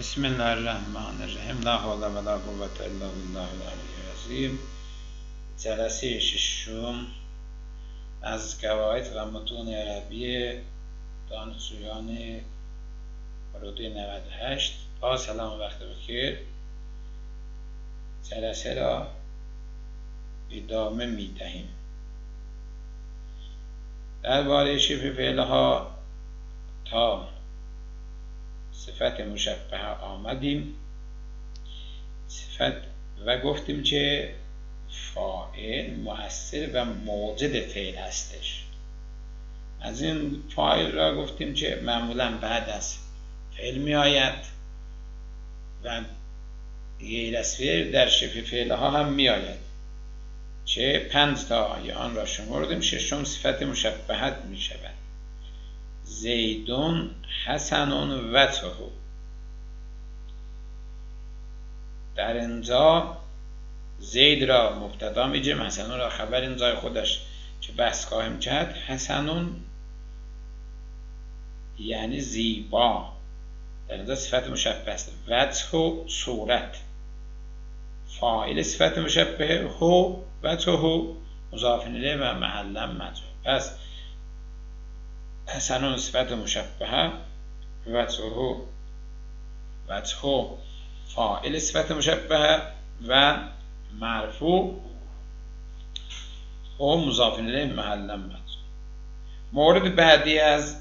بسم الله الرحمن الرحیم. لا حول ولا قوة الا بالله العلی العظیم. جلسه ششم از قواعد و متون عربی دانشجویان ورودی 98. با سلام و وقت بخیر. جلسه را ادامه می دهیم. درباره شبه فعلها تا صفت مشبهه آمدیم و گفتیم که فاعل مؤثر و موجد فعل هستش. از این فاعل را گفتیم که معمولا بعد از فعل می آید و غیر از فعل در شبه فعلها هم می آید چه 5 تا آن را شمردیم. ششم صفت مشبهت می شود. زیدون حسن و تهو. در اینجا زید را مبتدا میگیم، حسن را خبر اینجای خودش که بحث خواهیم کرد. حسن یعنی زیبا، در اینجا صفت مشبه است. وجه صورت، فاعل صفت مشبه هو و تهو مضاف الیه و محلا مجرور. پس حسن صفت مشبهه و تهو فاعل صفت مشبهه و مرفوع و مضاف الیه محلا مجرور. مورد بعدی از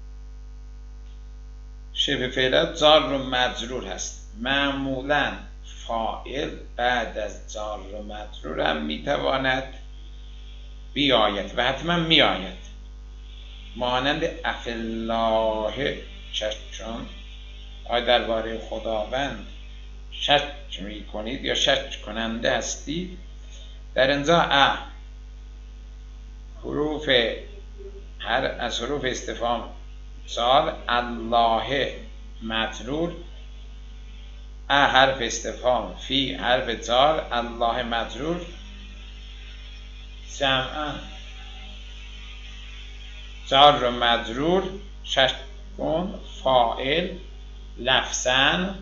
شبه فعلات جار و مجرور هست. معمولا فاعل بعد از جار و مجرور هم میتواند بیاید و حتما میآید، مانند افالله شکون. آیا درباره خداوند شک می کنید یا شک کننده هستید؟ در اینجا حروف هر از حروف استفهام سوال، الله مجرور، حرف استفهام، فی حرف جار، الله مجرور، جمعا جار و مجرور، شکون فاعل، لفظاً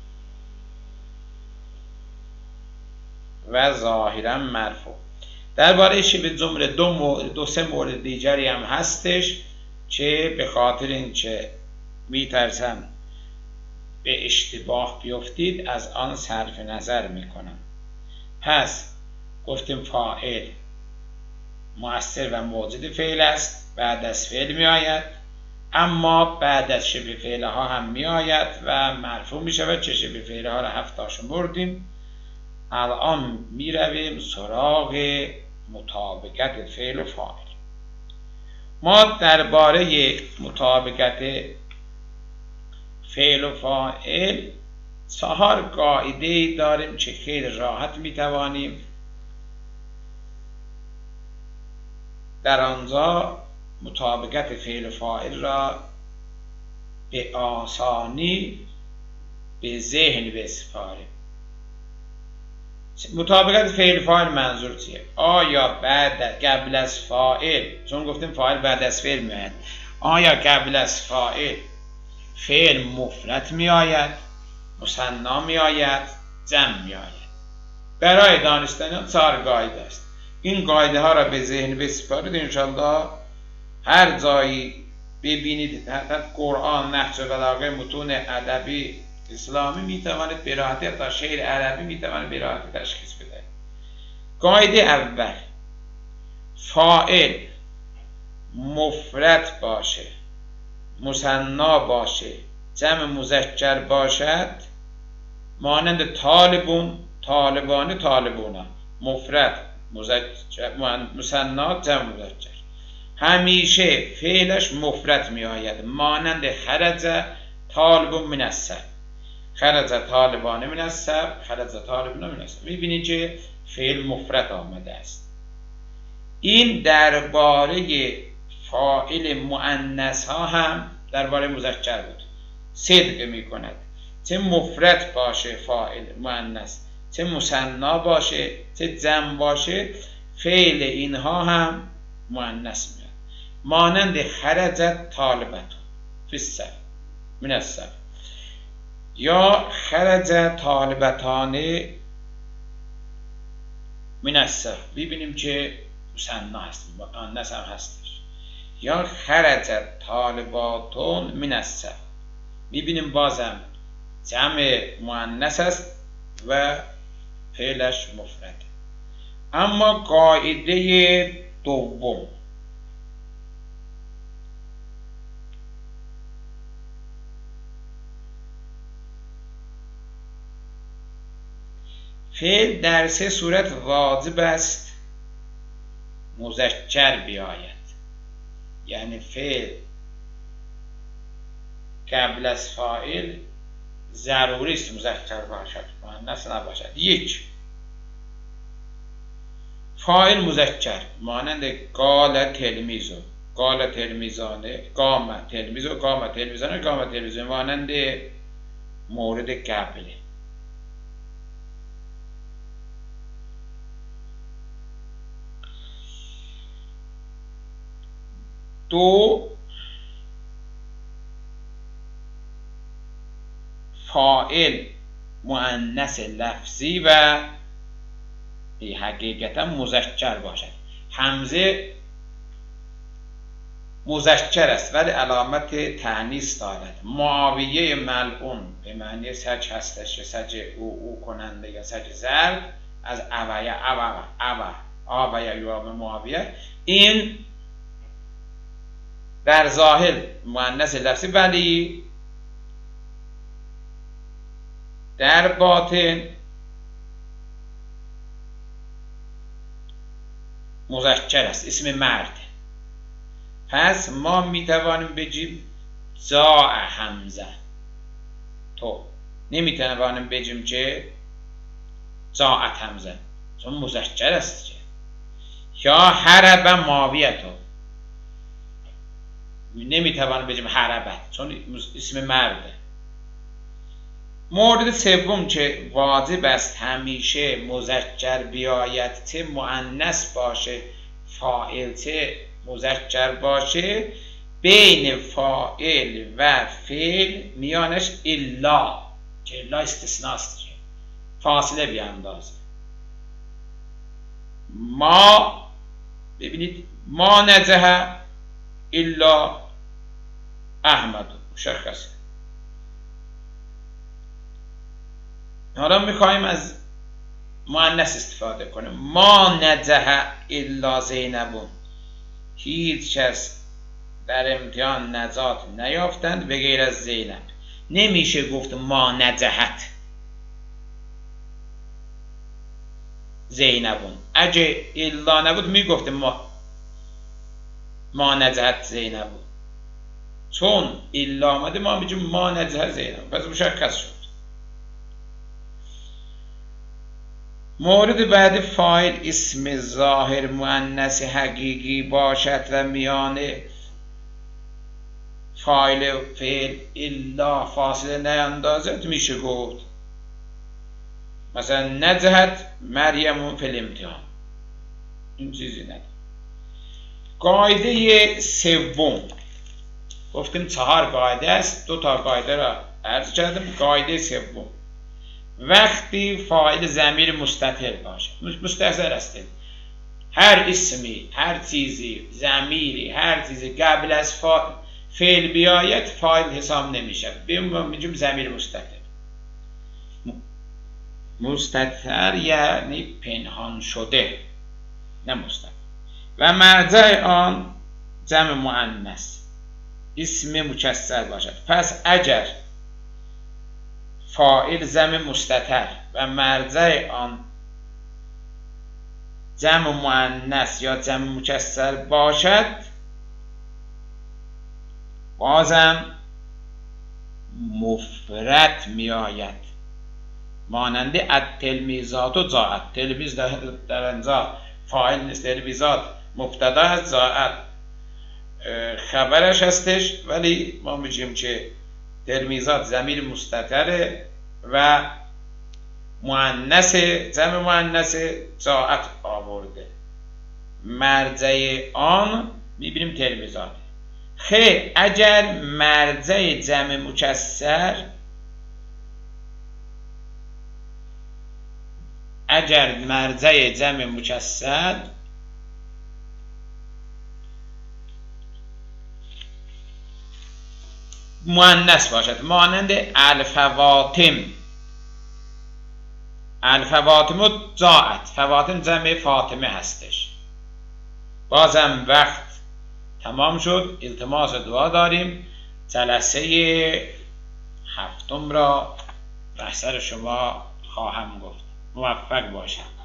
و ظاهراً مرفوع. درباره شبه جمله دو سه مورد دیگری هم هستش که به خاطر اینکه میترسم به اشتباه بیفتید از آن صرف نظر میکنم. پس گفتیم فاعل مؤثر و موجد فعل است، بعد از فعل می آید، اما بعد از شبه فعل ها هم می آید و مرفوع می شود چه شبه فعل ها را 7 تا شمردیم. الان می رویم سراغ مطابقت فعل و فاعل. ما درباره مطابقت فعل و فاعل 4 قاعده داریم که خیلی راحت می توانیم در آنجا مطابقت فعل و فاعل را به آسانی به ذهن بسپاریم. مطابقت فعل و فاعل منظور چیه؟ آیا قبل از فاعل، چون گفتیم فاعل بعد از فعل میآید، آیا قبل از فاعل فعل مفرد میآید، مثنا میآید، جمع میآید؟ برای دانستن 4 قاعده است. این قاعده ها را به ذهن بسپارید، انشالله هر جایی ببینید قرآن، نحو و بلاغه، متون ادبی اسلامی میتوانید به راحتی، تا شعر عربی میتوانید به راحتی تشخیص بدهید. قاعده اول، فاعل مفرد باشه، مثنا باشه، جمع مذکر باشد، مانند طالبون، طالبان، طالبونا، مفرد مثنا جمع مذکر، همیشه فعلش مفرد می آید، مانند خرج طالبون من الصف، خرج طالبان من الصف، خرج طالبون من الصف. می بینید که فعل مفرد آمده است. این درباره فاعل مؤنث ها هم درباره مذکر بود، صدق می کند، چه مفرد باشه فاعل مؤنث، چه مثنا باشه، چه جمع باشه، فعل اینها هم مؤنث میاد، مانند خرجت طالبتون فی الصف من الصف. یا خرج طالبتان من الصف، ببینیم که مثنا هست، مؤنث هم هستش. یا خرج طالباتون من الصف، میبینیم بازم جمع مؤنث است و فعلش مفرد. اما قاعده دوم، فعل در سه صورت واجب است مذکر بیاید. یعنی فعل قبل از فاعل ضروری است مذکر باشد، مؤنث نباشد. یک، فاعل مذکر مانند قال تلمیذ، قال تلمیذانه، قام تلمیذ، قام تلمیذانه، قام تلمیذ، مانند مورد قبله. دو، فاعل مؤنث لفظی و حقیقتا مذکر باشد. حمزه مذکر است ولی علامت تأنیث دارد. معاویه ملعون به معنی سج هستش، سج او کننده یا سج ضرب، از اویه یوام معاویه. این در ظاهر مؤنث لفظی ولی در باطن مذکر است، اسم مرد. پس ما میتوانیم بگیم جاء حمزه، تو نمیتوانیم بگیم که جاءت حمزه چون مذکر است. یا حرب معاویه، تو نمیتوانیم بگیم حربت چون اسم مرده. مورد سوم که واجب است همیشه مذکر بیاید، چه مؤنث باشه فاعل چه مذکر باشه، بین فاعل و فعل میانش الا، که الا استثناست، فاصله بیاندازه. ما ببینید ما نجح الا احمد، مشخصه. حالا میخوایم از مؤنث استفاده کنیم. ما نجح الا زینب، هیچ کس در امتحان نجات نیافتند به غیر از زینب. نمیشه گفت ما نجحت زینبون. اگه الا نبود میگفت ما نجحت زینبون، چون الا آمده ما میگیم ما نجحت زینب، پس مشخص شد. مورد بعد، فاعل اسم ظاهر مؤنث حقیقی باشد و میان فاعل فعل الا فاصله نیندازد، میشه گفت مثلا نجحت مریم فی الامتحان، این چیزی نداره. قاعده سوم، گفتیم 4 قاعده است، 2 تا قاعده را عرض کردم. قاعده سوم، وقتی فاعل ضمیر مستتر باشه، مستتر است، هر اسمی، هر چیزی، ضمیری، هر چیزی قبل از فعل بیاید فاعل حساب نمیشه، میگیم ضمیر مستتر. مستتر یعنی پنهان شده، نه مستتر. و مرجع آن جمع مؤنث اسم مکسر باشد. پس اگر فاعل جمع مستتر و مرجع آن جمع مؤنث یا جمع مکسر باشد، بازم مفرد می آید، مانند التلمیذات و جاءت. تلمیذ در اینجا فاعل نیست، تلمیذات مبتدا است، جاءت خبرش هستش، ولی ما میگیم که تلمیذات ضمیر مستتره و مؤنث، جمع مؤنث جاءت آورده. مرجع آن میبینیم اگر مرزه جمع مجسد مؤنث باشد، مانند الفواتم. الفواتم جاءت، فواتم جمع فاطمه هستش. بازم وقت تمام شد. التماس دعا داریم. جلسه هفتم را بر سر شما خواهم گفت. موفق باشید.